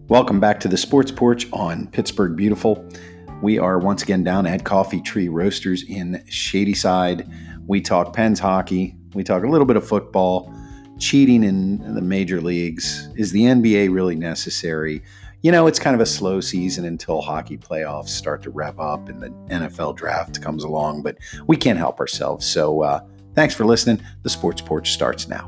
Welcome back to the Sports Porch on Pittsburgh Beautiful. We are once again down at Coffee Tree Roasters in Shadyside. We talk Pens hockey. We talk a little bit of football, cheating in the major leagues. Is the NBA really necessary? You know, it's kind of a slow season until hockey playoffs start to rev up and the NFL draft comes along, but we can't help ourselves. So thanks for listening. The Sports Porch starts now.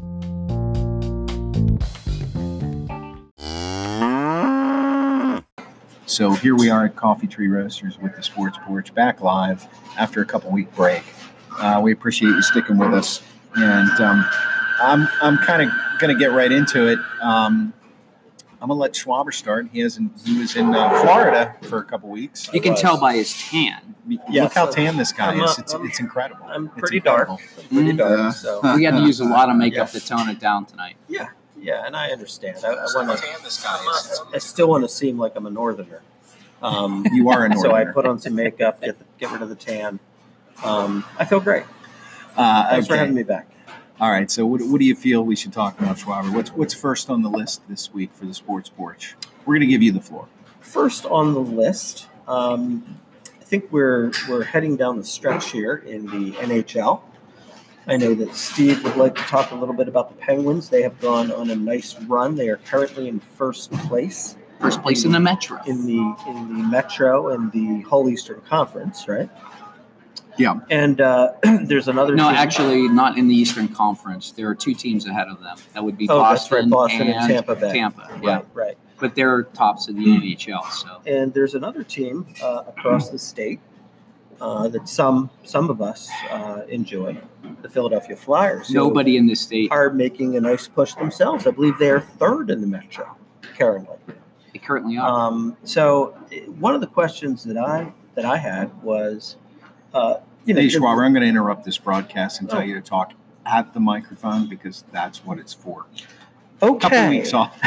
So here we are at Coffee Tree Roasters with the Sports Porch, back live after a couple-week break. We appreciate you sticking with us, and I'm kind of going to get right into it. I'm going to let Schwaber start. He was in Florida for a couple weeks. You can tell by his tan. Yeah, look how tan this guy is. It's incredible. I'm pretty dark. So We had to use a lot of makeup to tone it down tonight. Yeah, and I understand. I still want to seem like I'm a northerner. You are a northerner. So I put on some makeup, get rid of the tan. I feel great. Thanks for having me back. All right. So what do you feel we should talk about, Schwaber? What's first on the list this week for the Sports Porch? We're going to give you the floor. First on the list, I think we're heading down the stretch here in the NHL. I know that Steve would like to talk a little bit about the Penguins. They have gone on a nice run. They are currently in first place. First place in the Metro. In the Metro and the whole Eastern Conference, right? Yeah. And there's another No, team. actually not in the Eastern Conference. There are two teams ahead of them. That would be That's right, Boston, Boston and Tampa Bay. Yeah. Right. But they're tops of the NHL. So. And there's another team across the state that some of us enjoy, the Philadelphia Flyers. Nobody in this state are making a nice push themselves. I believe they're third in the Metro currently. They currently are. So one of the questions that I had was, Hey, Schwaber, I'm going to interrupt this broadcast and tell you to talk at the microphone because that's what it's for. Okay. Couple weeks off.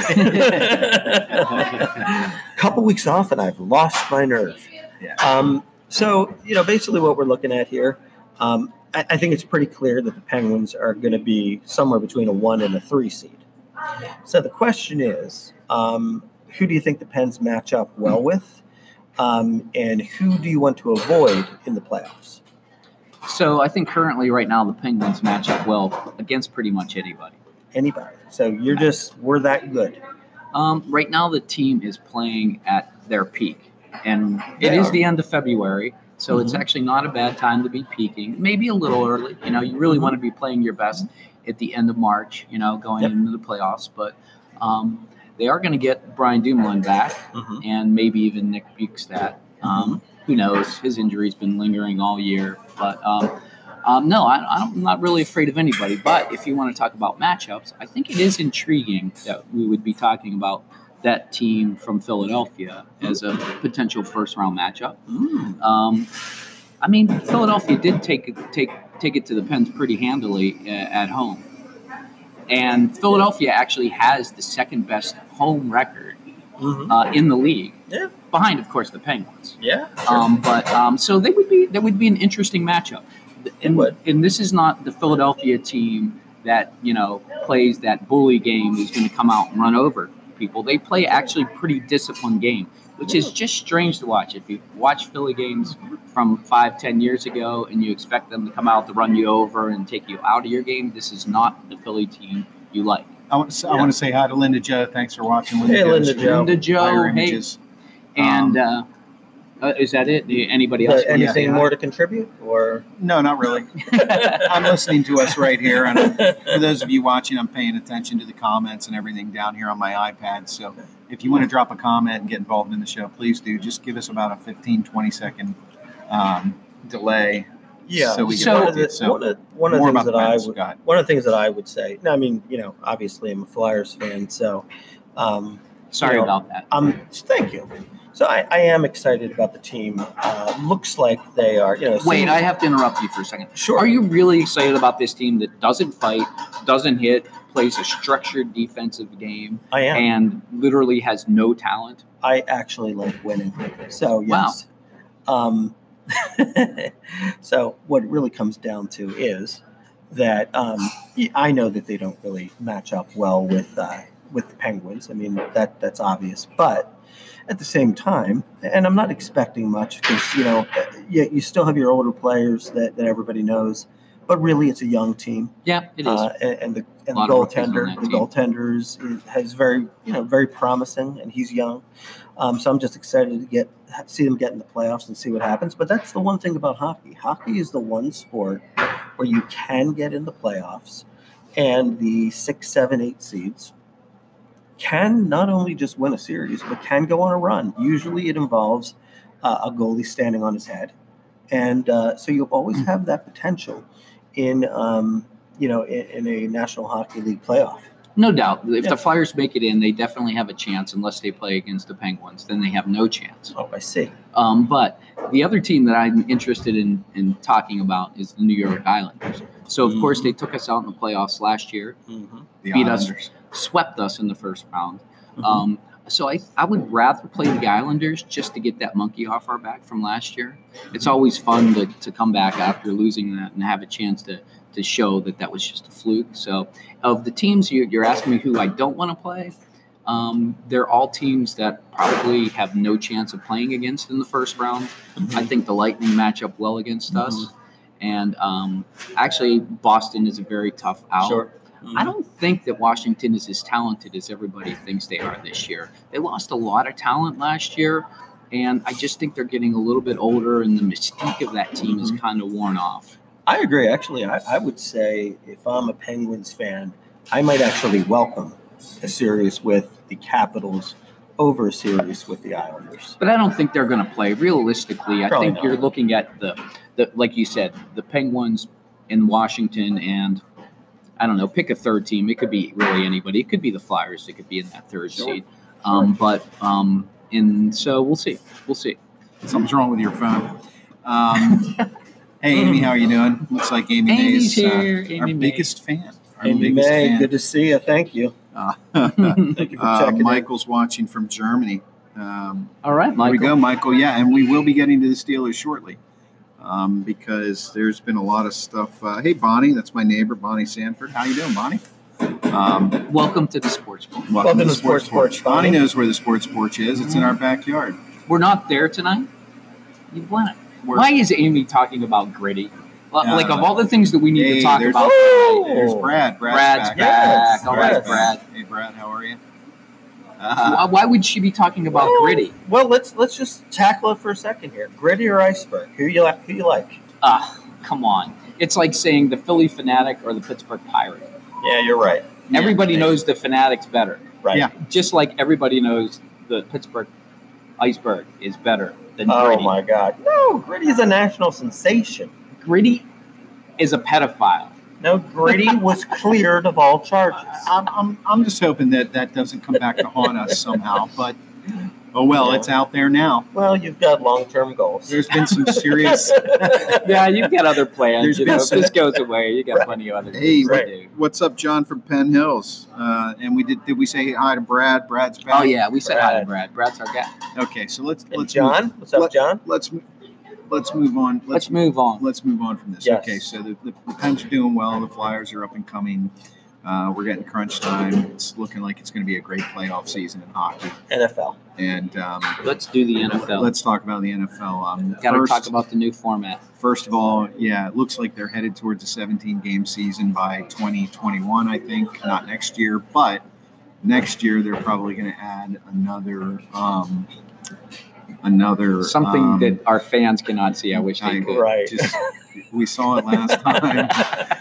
Couple weeks off, and I've lost my nerve. Yeah. So, basically what we're looking at here, I think it's pretty clear that the Penguins are going to be somewhere between a 1 and a 3 seed. So the question is, who do you think the Pens match up well with? And who do you want to avoid in the playoffs? So I think currently right now the Penguins match up well against pretty much anybody. Anybody. So we're that good. Right now the team is playing at their peak. And it is the end of February, so it's actually not a bad time to be peaking. Maybe a little early. You really want to be playing your best at the end of March, going into the playoffs. But they are going to get Brian Dumoulin back and maybe even Nick Bukestad. Who knows? His injury's been lingering all year. But no, I'm not really afraid of anybody. But if you want to talk about matchups, I think it is intriguing that we would be talking about that team from Philadelphia as a potential first-round matchup. Philadelphia did take it to the Pens pretty handily at home. And Philadelphia actually has the second-best home record in the league. Yeah. Behind, of course, the Penguins. Yeah. Sure. So that would be an interesting matchup. And this is not the Philadelphia team that plays that bully game who's going to come out and run over people. They play actually pretty disciplined game, which is just strange to watch. If you watch Philly games from 5-10 years ago and you expect them to come out to run you over and take you out of your game, this is not the Philly team you like. I want to say hi to Linda Joe. Thanks for watching. Hey, Linda Joe. Linda Joe. Hey. And is that it? Anybody else? Anything more to contribute? Or no, not really. I'm listening to us right here, and for those of you watching, I'm paying attention to the comments and everything down here on my iPad. So if you want to drop a comment and get involved in the show, please do. Just give us about a 15-20 second delay. Yeah. So we one of the things that I would say. Obviously I'm a Flyers fan, so sorry about that. Thank you. So I am excited about the team. Looks like they are. Wait, I have to interrupt you for a second. Sure. Are you really excited about this team that doesn't fight, doesn't hit, plays a structured defensive game, I am. and literally has no talent? I actually like winning. So yes. Wow. So what it really comes down to is that I know that they don't really match up well with with the Penguins. I mean, that's obvious. But at the same time, and I'm not expecting much because, you still have your older players that everybody knows. But really, it's a young team. Yeah, it is. And the goaltender has very promising, and he's young. So I'm just excited to see them get in the playoffs and see what happens. But that's the one thing about hockey. Hockey is the one sport where you can get in the playoffs, and the 6, 7, 8 seeds can not only just win a series, but can go on a run. Usually, it involves a goalie standing on his head, and so you always have that potential in a National Hockey League playoff. No doubt. If the Flyers make it in, they definitely have a chance unless they play against the Penguins. Then they have no chance. Oh, I see. But the other team that I'm interested in talking about is the New York Islanders. So, of course, they took us out in the playoffs last year, beat us, swept us in the first round. So I would rather play the Islanders just to get that monkey off our back from last year. It's always fun to come back after losing that and have a chance to show that was just a fluke. So of the teams you're asking me who I don't want to play, they're all teams that probably have no chance of playing against in the first round. I think the Lightning match up well against us. And actually, Boston is a very tough out. Sure. I don't think that Washington is as talented as everybody thinks they are this year. They lost a lot of talent last year, and I just think they're getting a little bit older, and the mystique of that team is kind of worn off. I agree. Actually, I would say if I'm a Penguins fan, I might actually welcome a series with the Capitals over a series with the Islanders. But I don't think they're going to play. Realistically, I think you're not. looking at the like you said, the Penguins in Washington and I don't know, pick a third team. It could be really anybody. It could be the Flyers. It could be in that third seed. So we'll see. We'll see. Something's wrong with your phone. Hey, Amy, how are you doing? Looks like Amy May is here. our biggest fan. Amy May, good to see you. Thank you. Thank you for checking Michael's watching from Germany. All right, Michael. Here we go, Michael. Yeah, and we will be getting to the Steelers shortly. Because there's been a lot of stuff. Hey, Bonnie, that's my neighbor, Bonnie Sanford. How you doing, Bonnie? Welcome to the Sports Porch. Welcome to the Sports Porch. Bonnie knows where the Sports Porch is. It's in our backyard. We're not there tonight. Why is Amy talking about Gritty? Like of all the things that we need to talk about. There's Brad. Brad's back. Yes, all right, Brad. Hey, Brad, how are you? Why would she be talking about Gritty? Well, let's just tackle it for a second here. Gritty or Iceberg? Who you like? Come on. It's like saying the Philly Fanatic or the Pittsburgh Pirate. Yeah, you're right. Everybody knows the Fanatics better. Right. Yeah. Just like everybody knows the Pittsburgh Iceberg is better than Gritty. Oh, my God. No, Gritty is a national sensation. Gritty is a pedophile. No, Gritty was cleared of all charges. I'm just hoping that doesn't come back to haunt us somehow. But it's out there now. Well, you've got long-term goals. There's been some serious. Yeah, you've got other plans. There's If this goes away, you got plenty of other Hey, things to do. what's up, John from Penn Hills? And we did we say hi to Brad? Brad's back. Oh yeah, we said hi to Brad. Brad's our guy. Okay, so let's John. What's up, John? Let's move on. Let's move on. Let's move on from this. Yes. Okay, so the Pens are doing well. The Flyers are up and coming. We're getting crunch time. It's looking like it's going to be a great playoff season in hockey. NFL. And Let's do the NFL. let's talk about the NFL. Got to talk about the new format. First of all, it looks like they're headed towards a 17-game season by 2021, I think. Not next year, but next year they're probably going to add another Something that our fans cannot see. I wish they could. Right. We saw it last time.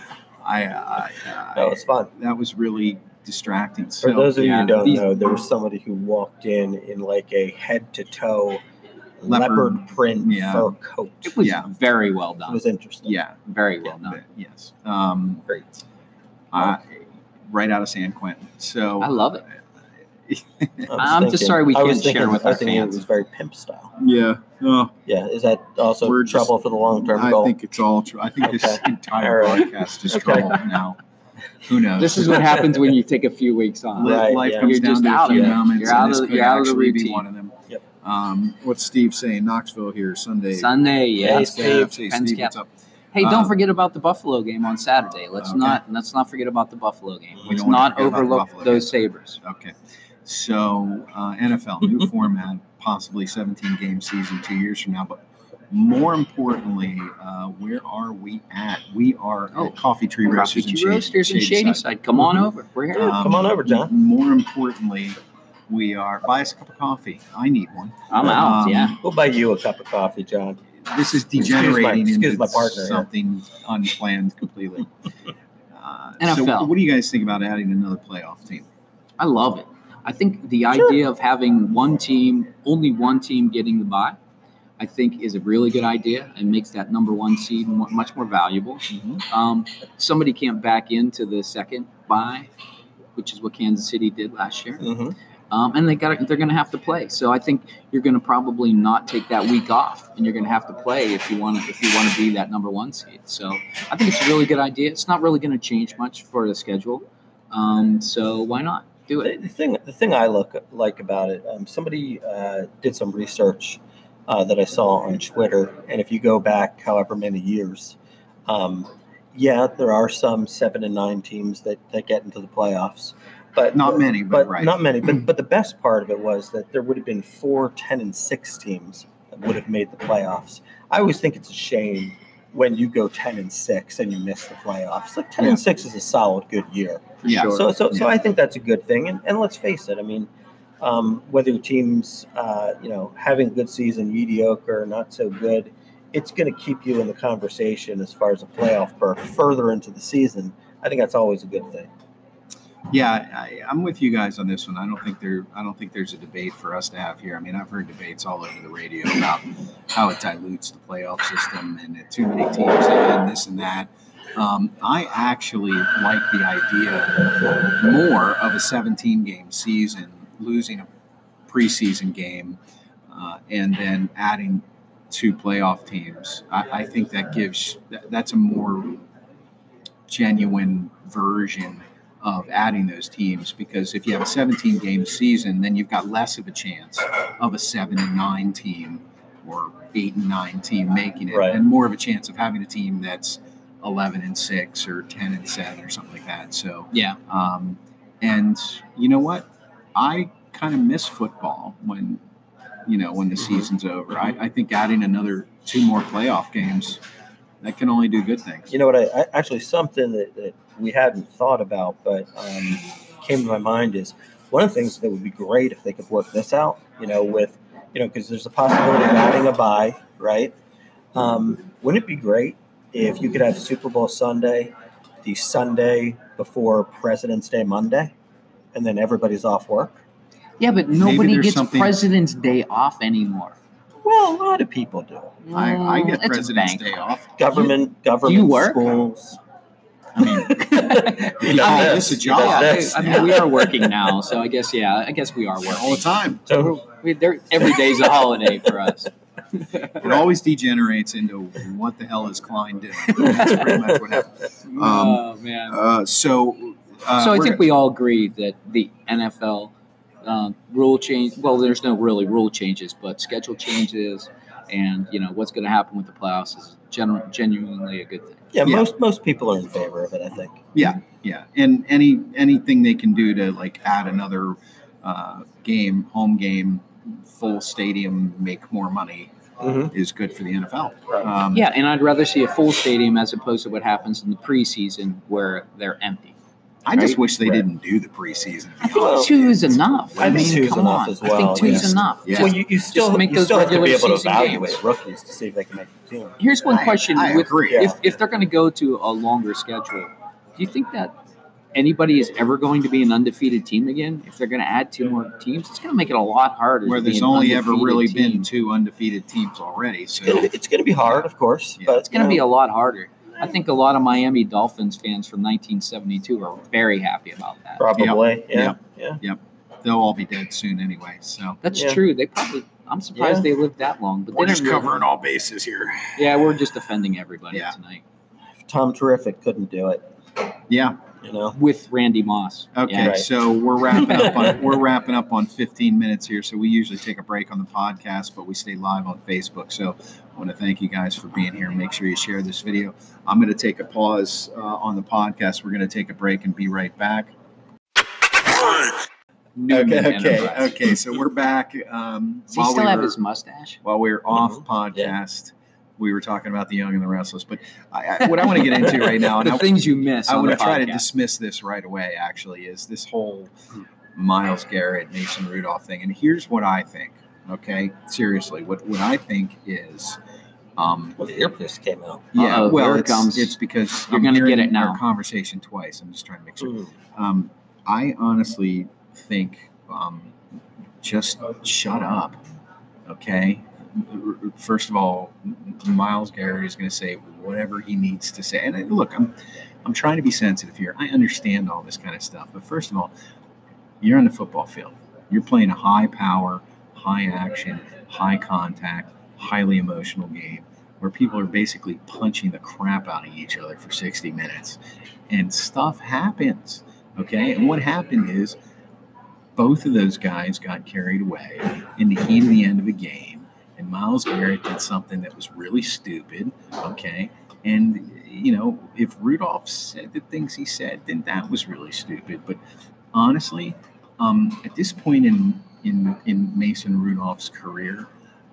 That was fun. That was really distracting. For those of you who don't these- know, there was somebody who walked in like a head-to-toe leopard print fur coat. It was Yeah. very well It done. was interesting. Yeah, Very well done. yes. Great. Right out of San Quentin. So I love it. I was just sorry we I was can't share thinking- with I our was thinking fans. It was very pimp style. Yeah. Oh, Yeah, is that also We're just- trouble for the long-term I goal? think it's all true. I think this Okay. entire All right. broadcast is Okay. trouble now. Who knows? This is what happens when you take a few weeks on. Right. Life yeah. comes You're down just to out a few of it. moments, You're out and this of- could you're out of the actually be routine. one of them. Yep. What's Steve saying? Knoxville here Sunday. Sunday, Hey, yes. Steve. Hey, Penn's Steve, Cap. what's up? Hey, don't forget about the Buffalo game on Saturday. Let's not forget about the Buffalo game. We Let's don't wanna not forget about the overlook Buffalo those Sabres. Okay. So NFL, new format, possibly 17-game season 2 years from now. But more importantly, where are we at? We are at Coffee Tree Roasters in Shadyside. Come on over. We're here. Come on over, John. More importantly, we are buy us a cup of coffee. I need one. I'm out. Yeah. We'll buy you a cup of coffee, John. This is degenerating Excuse my into partner here. something unplanned completely. NFL. So what do you guys think about adding another playoff team? I love it. I think the idea of having only one team getting the bye, I think is a really good idea and makes that number one seed much more valuable. Mm-hmm. Somebody can't back into the second bye, which is what Kansas City did last year. Mm-hmm. And they're going to have to play. So I think you're going to probably not take that week off, and you're going to have to play if you want to be that number one seed. So I think it's a really good idea. It's not really going to change much for the schedule. So why not do it? The thing I like about it, somebody did some research that I saw on Twitter, and if you go back however many years, there are some 7 and 9 teams that get into the playoffs. But not many, but right. Not many. But the best part of it was that there would have been 4 10 and 6 teams that would have made the playoffs. I always think it's a shame when you go 10 and 6 and you miss the playoffs. Like 10 and 6 is a solid, good year. Yeah. Sure. So I think that's a good thing. And let's face it. I mean, whether your team's having a good season, mediocre, not so good, it's going to keep you in the conversation as far as a playoff berth further into the season. I think that's always a good thing. Yeah, I'm with you guys on this one. I don't think there's a debate for us to have here. I mean, I've heard debates all over the radio about how it dilutes the playoff system and that too many teams and this and that. I actually like the idea more of a 17-game season, losing a preseason game, and then adding 2 playoff teams. I think that's a more genuine version of adding those teams, because if you have a 17-game season, then you've got less of a chance of a 7 and 9 team or 8 and 9 team making it, right, and more of a chance of having a team that's 11 and 6 or 10 and 7 or something like that. So yeah, and you know what? I kind of miss football when the season's over. I think adding another 2 more playoff games, that can only do good things. You know what? I actually, something that we hadn't thought about, but came to my mind is one of the things that would be great if they could work this out, because there's a possibility of adding a bye, right? Wouldn't it be great if you could have Super Bowl Sunday, the Sunday before President's Day Monday, and then everybody's off work? Yeah, but nobody gets President's Day off anymore. Well, a lot of people do. I get President's Day off. Government, do you work? Schools. I mean, it's a job. I mean, we are working now, so I guess we are working all the time. So every day's a holiday for us. It always degenerates into what the hell is Klein doing? That's pretty much what happens. Oh man. So I think we all agree that the NFL rule change. Well, there's no really rule changes, but schedule changes, and what's going to happen with the playoffs is genuinely a good thing. Yeah, most people are in favor of it, I think. Yeah, and anything they can do to add another home game, full stadium, make more money is good for the NFL. Yeah, and I'd rather see a full stadium as opposed to what happens in the preseason where they're empty. I just wish they didn't do the preseason. I think 2 is enough. I think 2 is enough as well. I think 2 is enough. Yeah. Well, you still have to be able to evaluate games. rookies to see if they can make the team. Here's one question: I agree. If they're going to go to a longer schedule, do you think that anybody is ever going to be an undefeated team again? If they're going to add 2 more teams, it's going to make it a lot harder. Where there's only ever really been 2 undefeated teams already, so it's going to be hard, of course, but it's going to be a lot harder. I think a lot of Miami Dolphins fans from 1972 are very happy about that. Probably, Yep. They'll all be dead soon anyway. So that's true. They probably. I'm surprised they lived that long. But we're just covering all bases here. Yeah, we're just offending everybody tonight. Tom Terrific couldn't do it. Yeah, with Randy Moss. Okay, Yeah. Right. so we're wrapping up on 15 minutes here. So we usually take a break on the podcast, but we stay live on Facebook. So I want to thank you guys for being here. Make sure you share this video. I'm going to take a pause on the podcast. We're going to take a break and be right back. Okay. So we're back. Does he still have his mustache? While we were off podcast, we were talking about the Young and the Restless. But what I want to get into right now, and things you miss. I on want the to try to podcast. dismiss this right away. Actually, is this whole Myles Garrett, Mason Rudolph thing? And here's what I think. Okay, seriously, what I think is. Well, the earpiece came out. Yeah, Uh-oh, well, here it comes. it's because You're I'm gonna get hearing it now. Our conversation twice. I'm just trying to make sure. Mm. I honestly think just shut up, okay? First of all, Myles Garrett is going to say whatever he needs to say. And look, I'm trying to be sensitive here. I understand all this kind of stuff. But first of all, you're on the football field. You're playing a high-power, high-action, high-contact, highly emotional game where people are basically punching the crap out of each other for 60 minutes. And stuff happens, okay? And what happened is both of those guys got carried away in the heat of the end of a game. And Myles Garrett did something that was really stupid, okay? And, if Rudolph said the things he said, then that was really stupid. But honestly, at this point in Mason Rudolph's career,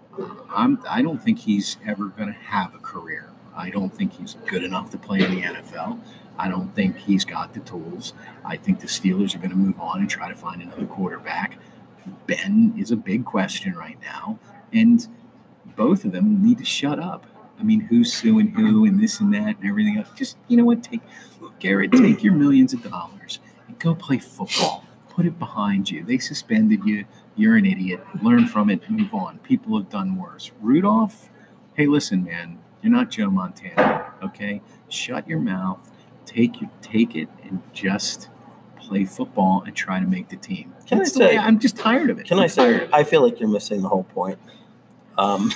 I don't think he's ever going to have a career. I don't think he's good enough to play in the NFL. I don't think he's got the tools. I think the Steelers are going to move on and try to find another quarterback. Ben is a big question right now, and both of them need to shut up. I mean, who's suing who and this and that and everything else. Just, Garrett, take your millions of dollars and go play football. Put it behind you. They suspended you. You're an idiot. Learn from it. Move on. People have done worse. Rudolph, hey, listen, man. You're not Joe Montana, okay? Shut your mouth. Take it and just play football and try to make the team. I'm just tired of it. I feel like you're missing the whole point. I'm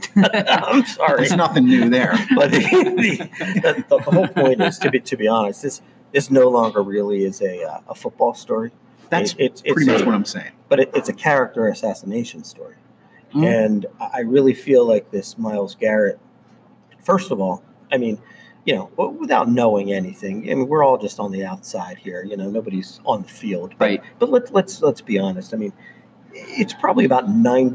sorry. There's nothing new there. But the whole point is, to be honest, this no longer really is a football story. That's it's pretty much what I'm saying. But it's a character assassination story. Mm-hmm. And I really feel like this Myles Garrett, first of all, I mean, without knowing anything, I mean, we're all just on the outside here. Nobody's on the field. Right. But let's be honest. I mean, it's probably about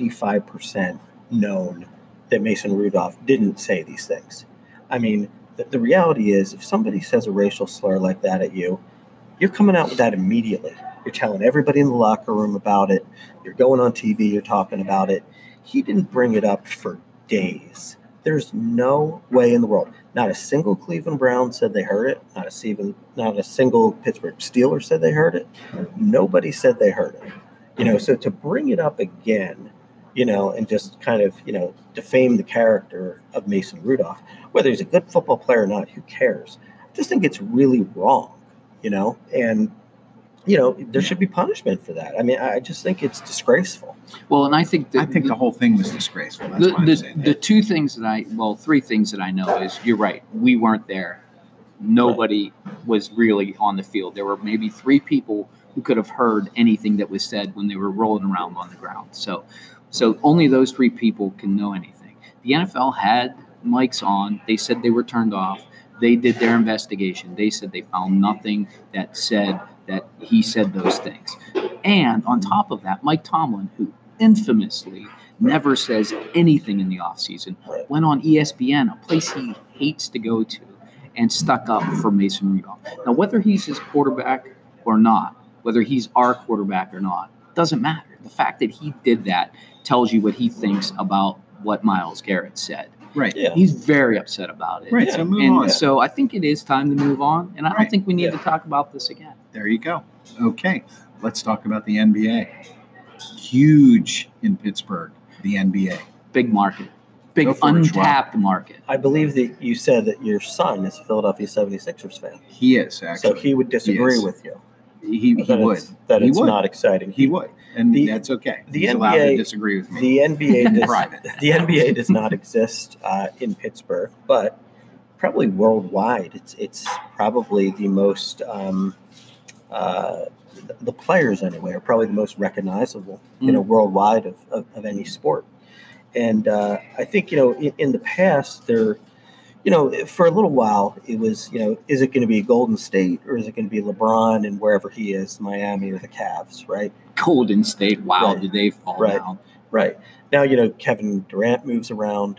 95% known that Mason Rudolph didn't say these things. I mean, the reality is, if somebody says a racial slur like that at you, you're coming out with that immediately. You're telling everybody in the locker room about it. You're going on TV. You're talking about it. He didn't bring it up for days. There's no way in the world. Not a single Cleveland Brown said they heard it. Not a single Pittsburgh Steelers said they heard it. Nobody said they heard it. So to bring it up again, and just kind of, defame the character of Mason Rudolph, whether he's a good football player or not, who cares? I just think it's really wrong, and there should be punishment for that. I mean, I just think it's disgraceful. Well, and I think the whole thing was disgraceful. That's why I'm saying the three things that I know is, you're right. We weren't there. Nobody was really on the field. There were maybe 3 people who could have heard anything that was said when they were rolling around on the ground. So only those 3 people can know anything. The NFL had mics on. They said they were turned off. They did their investigation. They said they found nothing that said that he said those things. And on top of that, Mike Tomlin, who infamously never says anything in the offseason, went on ESPN, a place he hates to go to, and stuck up for Mason Rudolph. Now, whether he's his quarterback or not, whether he's our quarterback or not, doesn't matter. The fact that he did that tells you what he thinks about what Myles Garrett said. Right. Yeah. He's very upset about it. Right. So move on. So I think it is time to move on. And I don't think we need to talk about this again. There you go. Okay. Let's talk about the NBA. Huge in Pittsburgh, the NBA. Big market. Big Go for it, untapped market. I believe that you said that your son is a Philadelphia 76ers fan. He is, actually. So he would disagree with you. He would. It's not exciting. He would. And that's okay. The He's NBA, allowed to disagree with me. The NBA in does, private. The NBA does not exist in Pittsburgh, but probably worldwide, it's probably the most the players anyway are probably the most recognizable, worldwide of any sport. And I think, in the past there, for a little while it was, is it going to be Golden State or is it going to be LeBron and wherever he is, Miami or the Cavs, right? Golden State, wow, Right. did they fall down? Right. Now, Kevin Durant moves around.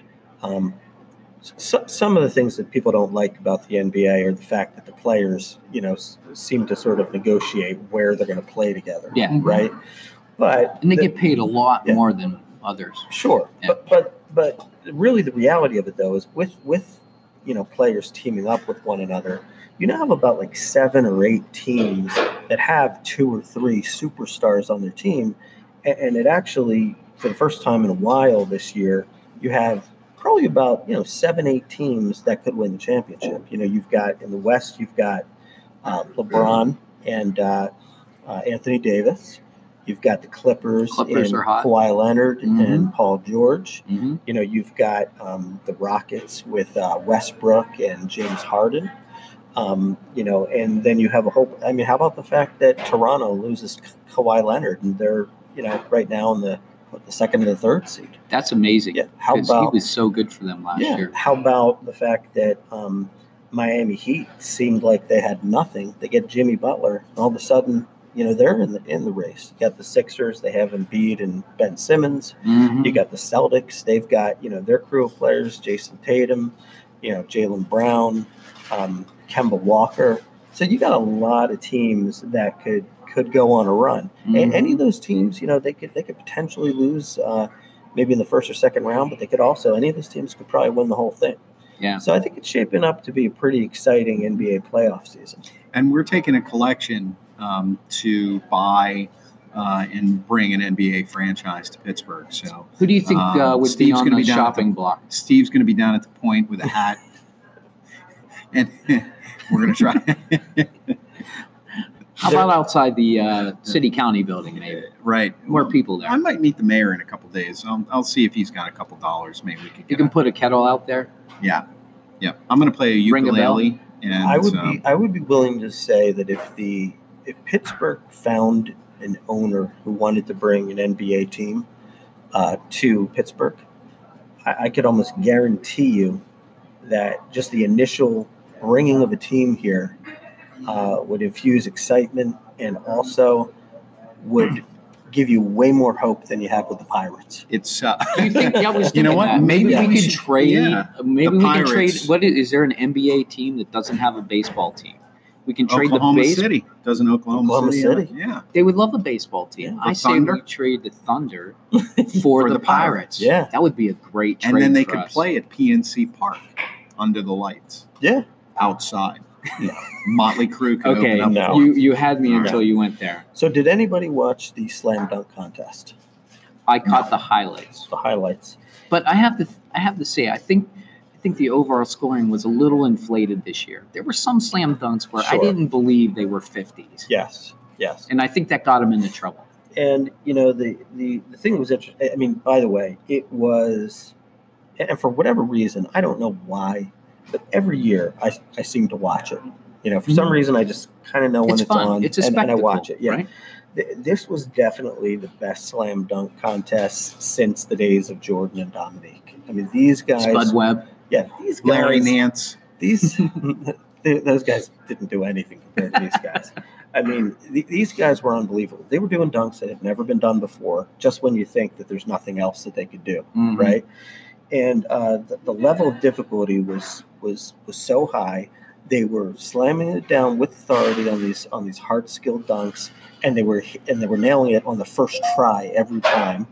Some of the things that people don't like about the NBA are the fact that the players, seem to sort of negotiate where they're going to play together. Yeah. Right. But And they get paid a lot Yeah. more than others. Sure. Yeah. But really the reality of it though is with players teaming up with one another, you now have about like 7 or 8 teams that have 2 or 3 superstars on their team, and it actually, for the first time in a while this year, you have probably about 7, 8 teams that could win the championship. You've got in the West, you've got LeBron and Anthony Davis. You've got the Clippers and are hot. Kawhi Leonard Mhm. and Paul George. Mm-hmm. You've got the Rockets with Westbrook and James Harden. And then you have a whole. I mean, how about the fact that Toronto loses Kawhi Leonard and they're right now in the second and the third seed? That's amazing. Yeah. How 'cause about he was so good for them last year? How about the fact that Miami Heat seemed like they had nothing? They get Jimmy Butler, and all of a sudden, they're in the race. You got the Sixers; they have Embiid and Ben Simmons. Mhm. You got the Celtics; they've got their crew of players: Jason Tatum, Jaylen Brown, Kemba Walker. So you got a lot of teams that could go on a run. Mhm. And any of those teams, they could potentially lose maybe in the first or second round, but they could also, any of those teams could probably win the whole thing. Yeah. So I think it's shaping up to be a pretty exciting NBA playoff season. And we're taking a collection to buy and bring an NBA franchise to Pittsburgh. So Who do you think would Steve's be on gonna the be down at shopping block? Steve's going to be down at the point with a hat, and we're going to try. How about outside the city county building, maybe? Right. More people there. I might meet the mayor in a couple days. I'll see if he's got a couple dollars. Maybe we could. You Get can put a kettle out there. Yeah. I'm going to play a Ring a bell. ukulele. And I would be willing to say that if Pittsburgh found an owner who wanted to bring an NBA team to Pittsburgh, I could almost guarantee you that just the initial bringing of a team here would infuse excitement and also would give you way more hope than you have with the Pirates. It's Do you think? Yeah, I was You know thinking what? that. Maybe Maybe we we could should- trade. yeah, Maybe the we can trade. Pirates. What is there an NBA team that doesn't have a baseball team? We can trade Oklahoma the base. City. Doesn't Oklahoma City? City. They would love a baseball team. Yeah. I The say Thunder? we trade the Thunder for the Pirates. Yeah. That would be a great trade. And then they for could us. play at PNC Park under the lights Yeah. outside. Motley Crue could Okay, open up. no. you had me until No. you went there. So did anybody watch the slam dunk contest? I caught the highlights, The highlights. but I have to say I think the overall scoring was a little inflated this year. There were some slam dunks where I Sure. didn't believe they were 50s, Yes. and I think that got him into trouble. And the thing was interesting. I mean, by the way, it was, and for whatever reason, I don't know why, but every year I seem to watch it. For some reason, I just kind of know when It's it's fun. on, It's a and I spectacle, watch it. Yeah, right? This was definitely the best slam dunk contest since the days of Jordan and Dominique. I mean, these guys. Spud Webb. Yeah, these guys. Larry Nance. These those guys didn't do anything compared to these guys. I mean, these guys were unbelievable. They were doing dunks that had never been done before. Just when you think that there's nothing else that they could do, Mhm. right? And the level of difficulty was so high. They were slamming it down with authority on these hard skilled dunks, and they were nailing it on the first try every time.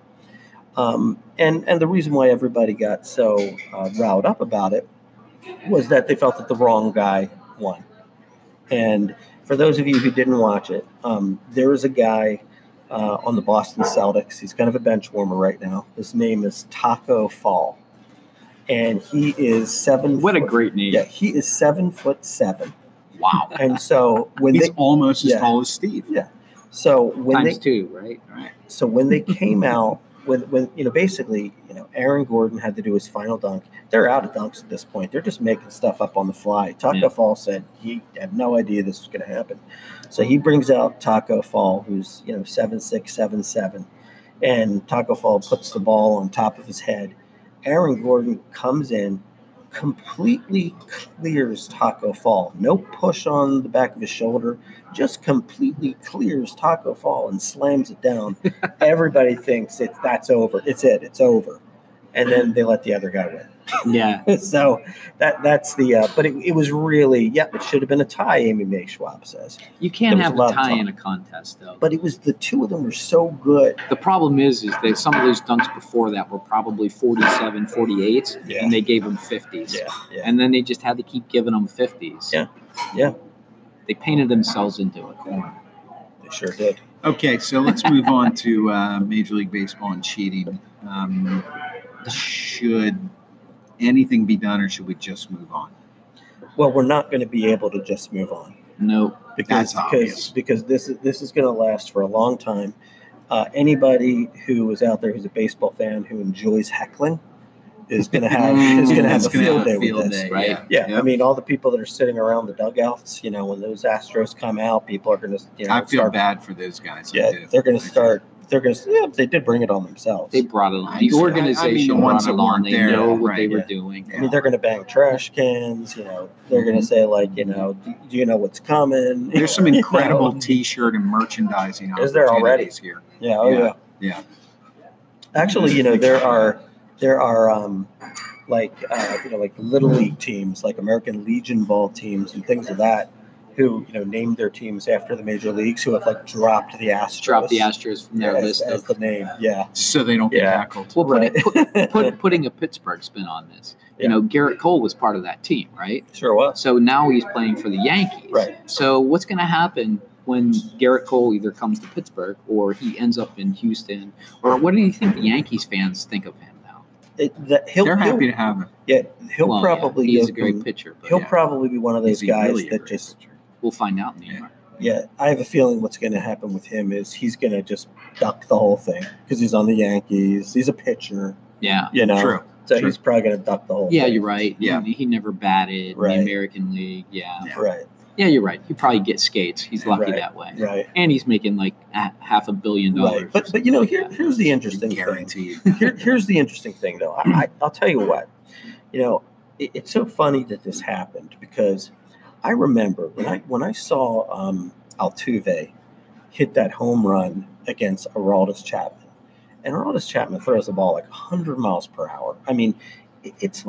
And the reason why everybody got so riled up about it was that they felt that the wrong guy won. And for those of you who didn't watch it, there is a guy on the Boston Celtics. He's kind of a bench warmer right now. His name is Taco Fall, and he is 7. What a great name! Yeah, he is 7'7". Wow. And so when He's they almost as yeah. tall as Steve. so when Times they two, right? so when they came out, when basically, Aaron Gordon had to do his final dunk. They're out of dunks at this point. They're just making stuff up on the fly. Taco Fall said he had no idea this was going to happen. So he brings out Taco Fall, who's 7'6", 7'7", and Taco Fall puts the ball on top of his head. Aaron Gordon comes in, completely clears Taco Fall. No push on the back of his shoulder, just completely clears Taco Fall and slams it down. Everybody thinks that's over. It's over. And then they let the other guy win. Yeah. So that's the but it was really, it should have been a tie, Amy Mae Schwab says. You can't have a tie in a contest, though. But it was, the two of them were so good. The problem is that some of those dunks before that were probably 47, 48s, and they gave them 50s. Yeah. And then they just had to keep giving them 50s. Yeah. They painted themselves into a corner. They sure did. Okay, so let's move on to Major League Baseball and cheating. Should anything be done, or should we just move on? Well, we're not going to be able to just move on. No, because this is going to last for a long time. Anybody who is out there who's a baseball fan who enjoys heckling is going to have a field day with this, right? Yeah. Yep. I mean, all the people that are sitting around the dugouts, when those Astros come out, people are going to, I feel bad for those guys. Yeah, they're going to start. They did bring it on themselves. They brought it on. The organization brought it on. They know what they were doing. I mean, they're going to bang trash cans. They're going to say, like, do you know what's coming? There's some incredible T-shirt and merchandising opportunities here. Yeah. Yeah. Actually, there are like Little League teams, like American Legion ball teams and things of that, who named their teams after the major leagues, who have dropped the Astros from their list as the name, so they don't get tackled. Well, putting a Pittsburgh spin on this, Garrett Cole was part of that team, right? Sure was. So now he's playing for the Yankees, right? So what's going to happen when Garrett Cole either comes to Pittsburgh or he ends up in Houston, or what do you think the Yankees fans think of him? They're happy to have him. Yeah, he'll probably. He's a great pitcher. He'll probably be one of those guys that just. Pitcher? We'll find out in the end. Yeah, I have a feeling what's going to happen with him is he's going to just duck the whole thing because he's on the Yankees. He's a pitcher. Yeah, True. So he's probably going to duck the whole thing. Yeah, you're right. Yeah, he never batted in the American League. Yeah, right. Yeah, you're right. He probably gets skates. He's lucky that way. Right. And he's making like $500 million. Right. But here's the interesting thing. Here's the interesting thing, though. I'll tell you what. It's so funny that this happened because I remember when I saw Altuve hit that home run against Aroldis Chapman, and Aroldis Chapman throws the ball like 100 miles per hour. I mean, it's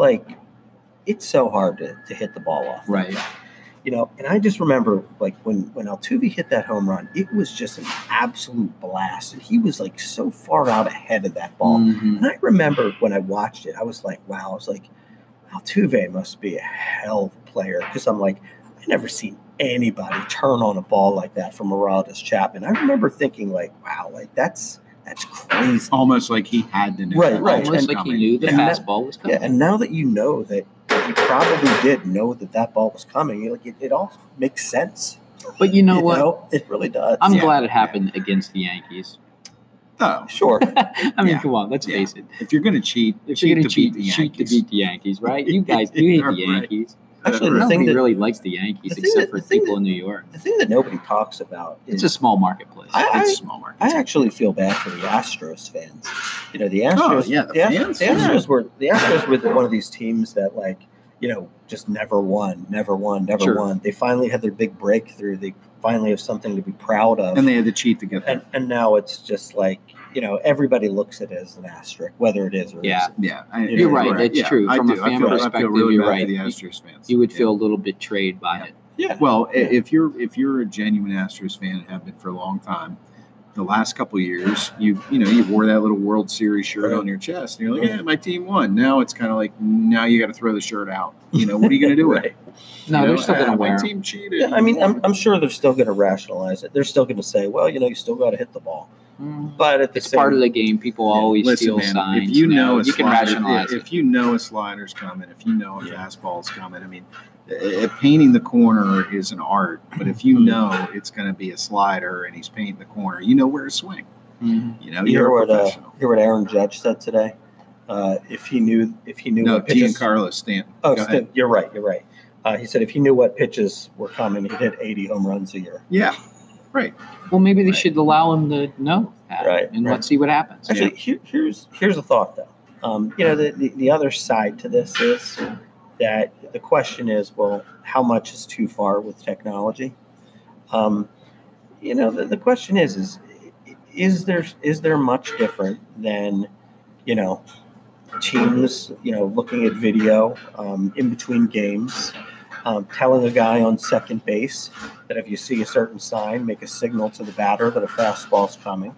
so hard to hit the ball off. Right. And I just remember when Altuve hit that home run, it was just an absolute blast. And he was so far out ahead of that ball. Mm-hmm. And I remember when I watched it, I was like, wow, I was like, Altuve must be a hell of a player. Because I'm like, I've never seen anybody turn on a ball like that from Aroldis Chapman. I remember thinking wow, that's crazy. Almost like he had to know. Right. Almost like he knew the fastball was coming. Yeah, and now that you know that he probably did know that ball was coming, it all makes sense. But you know what? It really does. I'm glad it happened against the Yankees. Oh, sure. I mean, come on, let's face it. If you're going to cheat, cheat to beat the Yankees, right? You guys, you hate the Yankees. Actually, nobody really likes the Yankees except for people in New York. The thing that nobody talks about is it's a small marketplace. It's a small market. I actually feel bad for the Astros fans. The Astros. The Astros were one of these teams that just never won. They finally had their big breakthrough. They finally have something to be proud of. And they had to cheat to get there. And now it's just everybody looks at it as an asterisk, whether it is or isn't. Yeah, you're right. It's true. From a fan perspective, I feel really you're bad right. for the Astros fans. You would feel a little betrayed by it. Yeah. Well, if you're a genuine Astros fan and have been for a long time, the last couple of years, you wore that little World Series shirt on your chest, and you're like, yeah, my team won. Now it's kind of like, now you got to throw the shirt out. What are you going to do with it? No, they're still going to wear my team cheated. Yeah, I mean, I'm sure they're still going to rationalize it. They're still going to say, well, you still got to hit the ball. But it's part of the game. People always steal signs. If you know you can rationalize it. If you know a slider's coming, if you know a fastball's coming, I mean, painting the corner is an art. But if you know it's going to be a slider and he's painting the corner, you know where to swing. Mm-hmm. You're a professional. Hear what Aaron Judge said today? if he knew No, what pitches. Giancarlo Stanton. Oh, Go ahead. you're right. He said if he knew what pitches were coming, he'd hit 80 home runs a year. Yeah, right. Well, maybe they should allow him to know that, Right, and right. let's see what happens. Actually, here's a thought though. The other side to this is that the question is, well, how much is too far with technology? The question is there much different than, teams, looking at video in between games, telling a guy on second base that if you see a certain sign, make a signal to the batter that a fastball's coming.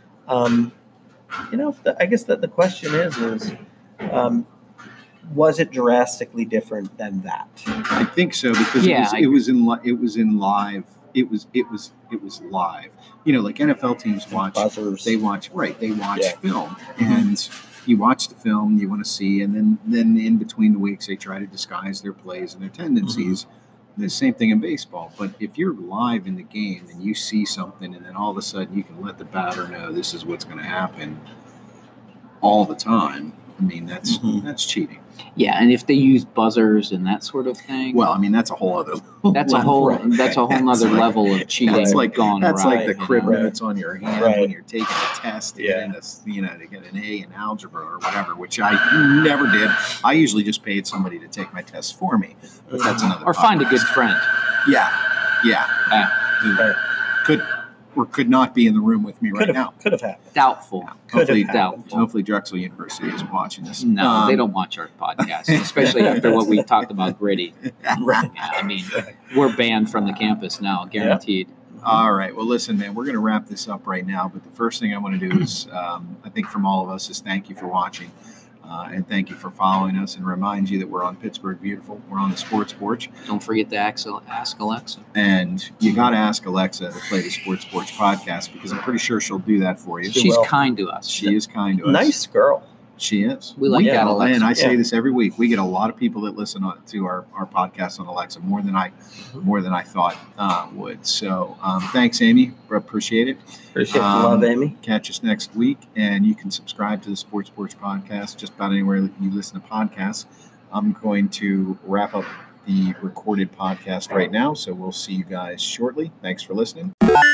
I guess that the question is, was it drastically different than that? I think so, because it was in live. It was live. Like NFL teams watch Buzzers. They watch Yeah. film, and you watch the film you want to see, and then in between the weeks they try to disguise their plays and their tendencies. The same thing in baseball. But if you're live in the game and you see something, and then all of a sudden you can let the batter know this is what's going to happen all the time, I mean, that's cheating. Yeah, and if they use buzzers and that sort of thing, Well, I mean, that's a whole other. that's a whole nother level of cheating. That's like gone that's right, like the crib know? notes on your hand Right. when you're taking a test to Yeah. to get an A in algebra or whatever, which I never did. I usually just paid somebody to take my tests for me, but that's another. Or find a podcast. good friend. Yeah. Who Right. could or could not be in the room with me right now. Could have happened. Doubtful. Hopefully, Doubtful. hopefully Drexel University is watching this. No, they don't watch our podcast, especially after what we talked about Gritty. Right. Yeah, I mean, we're banned from the campus now, guaranteed. All right. Well, listen, man, we're going to wrap this up right now. But the first thing I want to do is, I think from all of us, is thank you for watching. And thank you for following us, and remind you that we're on Pittsburgh Beautiful. We're on the Sports Porch. Don't forget to ask Alexa. And you got to ask Alexa to play the Sports Porch podcast, because I'm pretty sure she'll do that for you. She's will. kind to us. She is kind to us. Nice girl. She is. We like that, Alexa. And I say Yeah. this every week. We get a lot of people that listen to our podcast on Alexa, more than I thought would. So thanks, Amy. Appreciate it. Appreciate the love, Amy. Catch us next week, and you can subscribe to the Sports Porch podcast just about anywhere that you listen to podcasts. I'm going to wrap up the recorded podcast right now, so we'll see you guys shortly. Thanks for listening.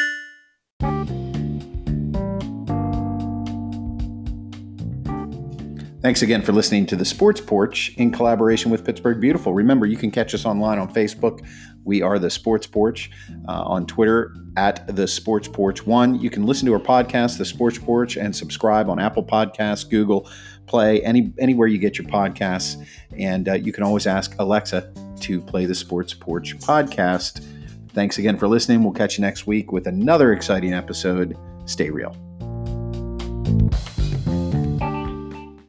Thanks again for listening to the Sports Porch in collaboration with Pittsburgh Beautiful. Remember, you can catch us online on Facebook. We are the Sports Porch. On Twitter, at the Sports Porch 1. You can listen to our podcast, The Sports Porch, and subscribe on Apple Podcasts, Google Play, anywhere you get your podcasts. And you can always ask Alexa to play the Sports Porch podcast. Thanks again for listening. We'll catch you next week with another exciting episode. Stay real.